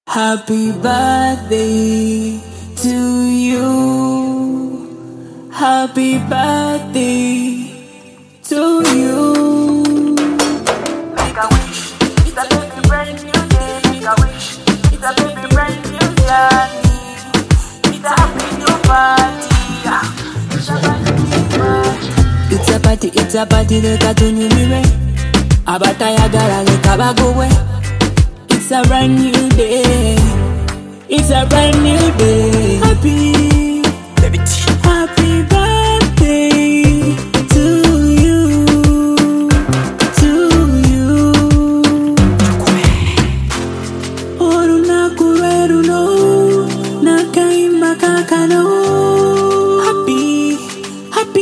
Happy birthday to you. Happy birthday to you. Make a wish, it's a baby brand new day. Make a wish, it's a baby brand new journey. It's a happy new party. It's a birthday party. It's a party leka tunyumire. Abatayagala leka bagowe. It's a brand new day. It's a brand new day. Happy birthday to you. To you. Orunakureru no nakaimba kakano. Happy,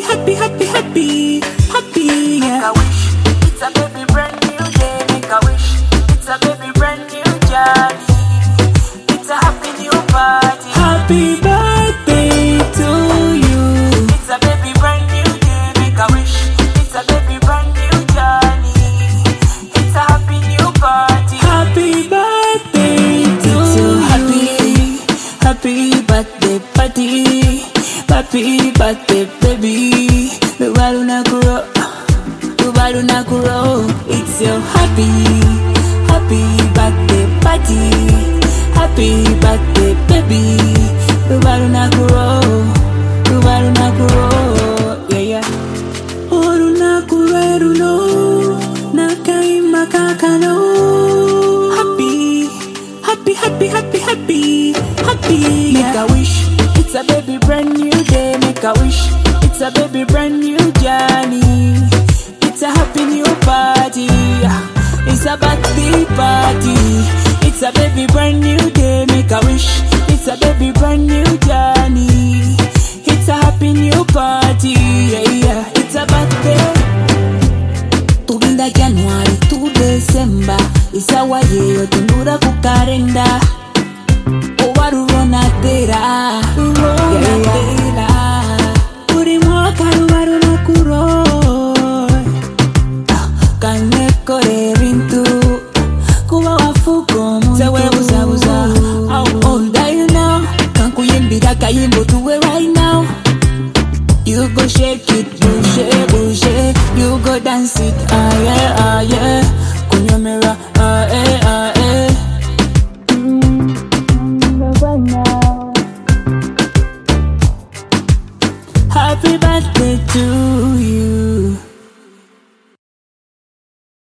Make a wish, it's a baby brand new day. Make a wish, it's a baby brand new journey. It's a happy new party. Happy birthday to you. It's a baby brand new day. Make a wish, it's a baby brand new journey. It's a happy new party. Happy birthday to you. Happy birthday party. Happy birthday baby. Lubaluna kuro. It's your happy birthday party. Happy birthday baby. Lubaluna kuro. Yeah. Orunakureru no nakaima kakano. Happy. Make a wish, it's a baby brand new day. Make a wish, it's a baby brand new journey. It's a happy new party. It's a birthday party. It's a baby brand new day. Make a wish, it's a baby brand new journey. It's a happy new party. Yeah. It's a birthday. Tubinda January to December. It's a waye tundura kukarenda. Owarurona tera. Yeah.